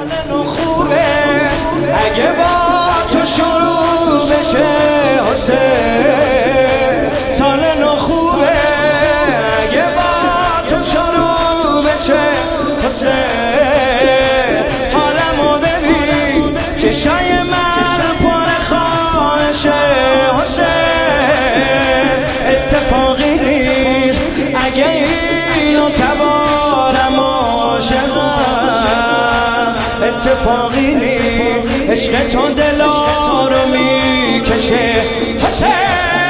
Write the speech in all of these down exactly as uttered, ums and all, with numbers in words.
سال خوبه اگه با تو شروع بشه حسین، سال نو خوبه اگه با تو شروع بشه حسین. حالمو ببین چشای من پر خواهشه حسین، اتفاقی نیست اگه اینو تبارم عاشقم، اتفاقی نیست عشق تو دلا رو میکشه حسین.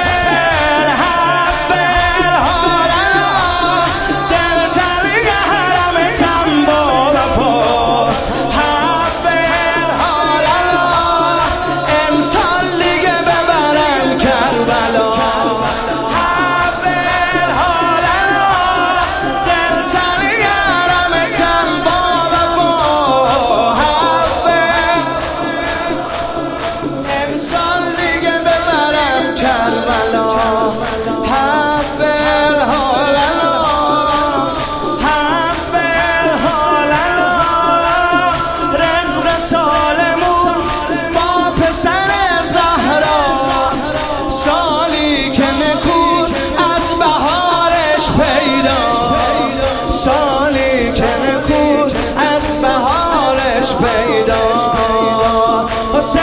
سالی که نکود از بهارش پیدا حسین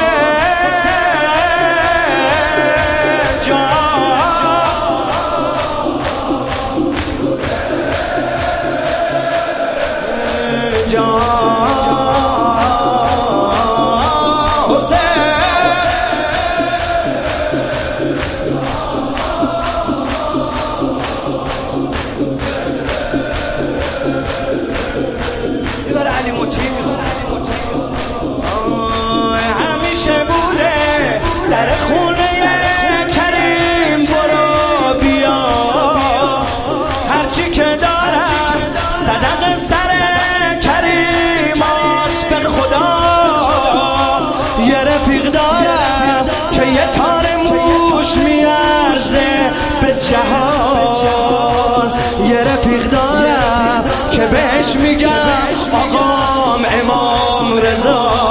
جان، جان حسین. همیشه بوده در خونه کریم برو بیا، هرچی که دارم صدق سر کریم است به خدا. یه رفیق دارم که یه تار موش میارزه به جهان، یه رفیق دارم که بهش میگم آقام امام رضا.